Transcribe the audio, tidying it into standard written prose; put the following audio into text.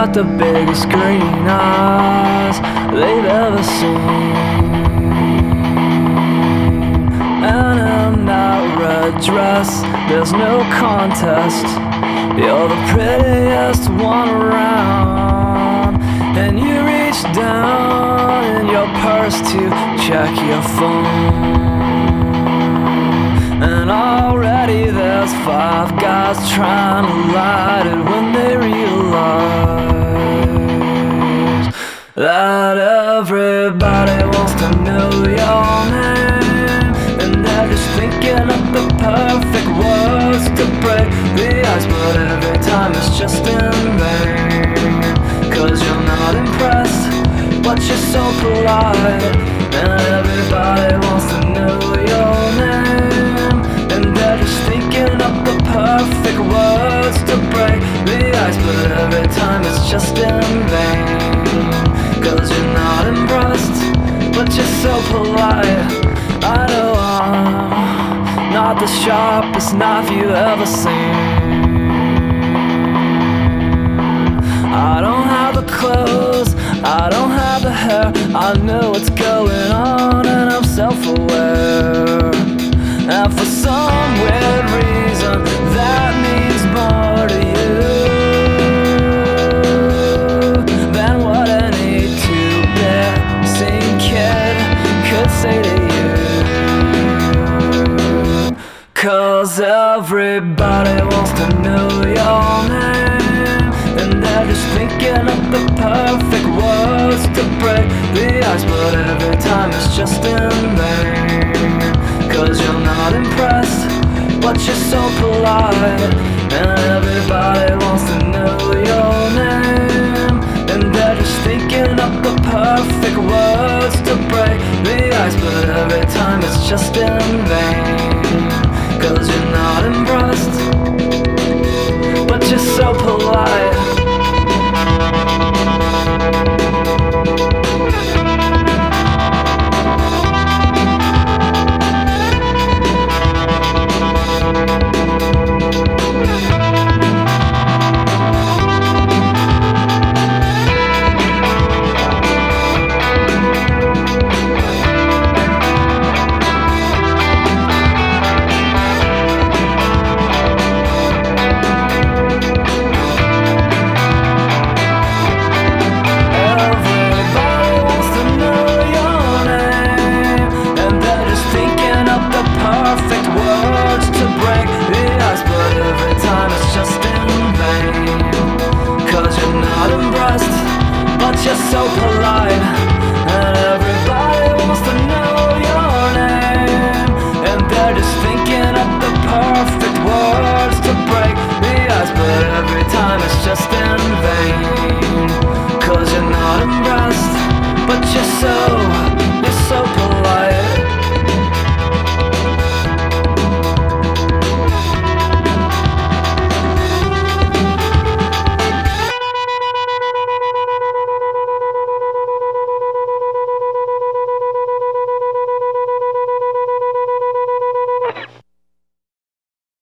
got the biggest green eyes they've ever seen. And in that red dress, there's no contest. You're the prettiest one around. And you reach down in your purse to check your phone. And already there's 5 guys trying to light it when they realize that everybody wants to know your name. And they're just thinking of the perfect words to break the ice, but every time it's just in vain. 'Cause you're not impressed, but you're so polite. And everybody wants to know your name. And they're just thinking of the perfect words to break the ice, but every time it's just in vain. 'Cause you're not impressed, but you're so polite. I know I'm not the sharpest knife you've ever seen. I don't have the clothes, I don't have the hair. I know what's going on and I'm self-aware. And for some weird reason that means more to you than what any two-bit sing kid could say to you. 'Cause everybody wants to know your name. And they're just thinking of the perfect words to break the ice, but every time it's just in vain. 'Cause you're not impressed, but you're so polite. And everybody wants to know your name. And they're just thinking of the perfect words to break the ice, but every time it's just in vain. 'Cause you're not impressed, but you're so polite. You're so polite, and everybody wants to know your name. And they're just thinking of the perfect words to break the ice, but every time it's just in vain.